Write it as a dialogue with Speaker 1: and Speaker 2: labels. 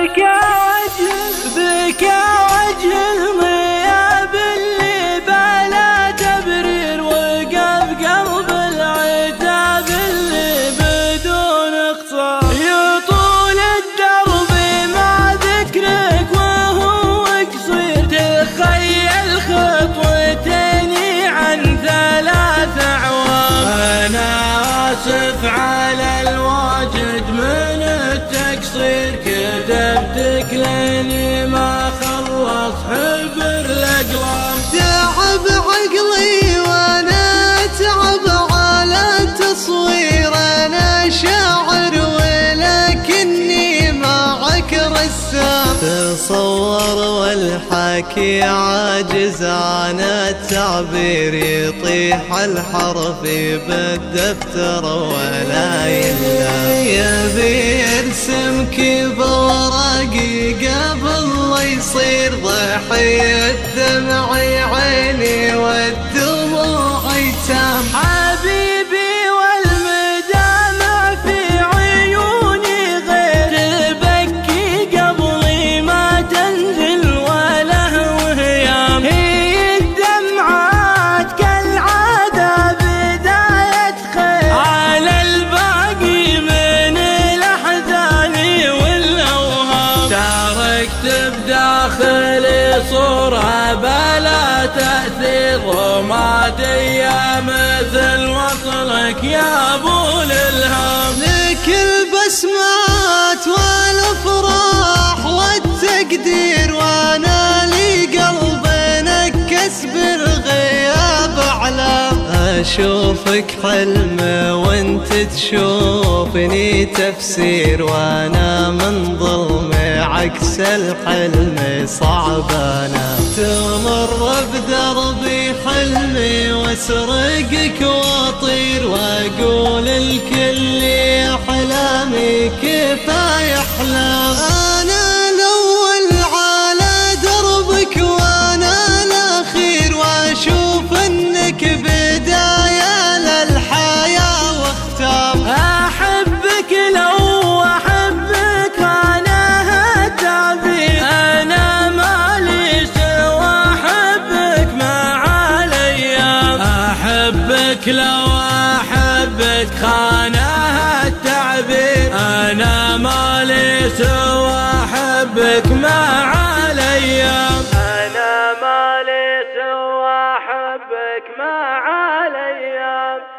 Speaker 1: بك وجه المياب اللي بلا تبرير، وقف قلب العتاب اللي بدون اختصار. يطول الدرب مع ذكرك وهو قصير، تخيل خطوتني عن 3 أعوام. أنا آسف على الواجد من التقصير، كتبتك لاني ما خلص حبر الأقلام.
Speaker 2: تعب عقلي وانا اتعب على التصوير، انا شاعر ولكني معك رسام. تصور والحكي عاجز عن التعبير، يطيح الحرف بالدفتر ولا يلام. يبي يرسمك بورقي قبل لا يصير ضحية دمعي عيني والدموع يتام.
Speaker 1: حبيبي والمدامع في عيوني غير، تبكي قبلي ما تنزل وله وهيام. هي الدمعات كالعادة بداية خير، على الباقي من الأحزان والأوهام. تاركت بداخلي صورة بلا تأثير، رمادية مثل وصلك يا أبو الإلهام.
Speaker 2: لك البسمات والأفراح والتقدير، وانا لي قلب نكس بالغياب أعلام. أشوفك حلم وانت تشوفني تفسير، وانا من ظلمي عكس الحلم صعبانا. تمر بدربي حلمي واسرقك واطير، واقول الكل يا احلامي كفايه احلام. انا الاول على دربك وانا الاخير، واشوف انك بدايه للحياه واختام.
Speaker 1: احبك لو احبك انا التعبير، انا مالي سوى احبك مع الايام. احبك لو احبك خانها التعبير، انا مالي سوى احبك مع الايام. انا مالي سوى احبك مع الايام.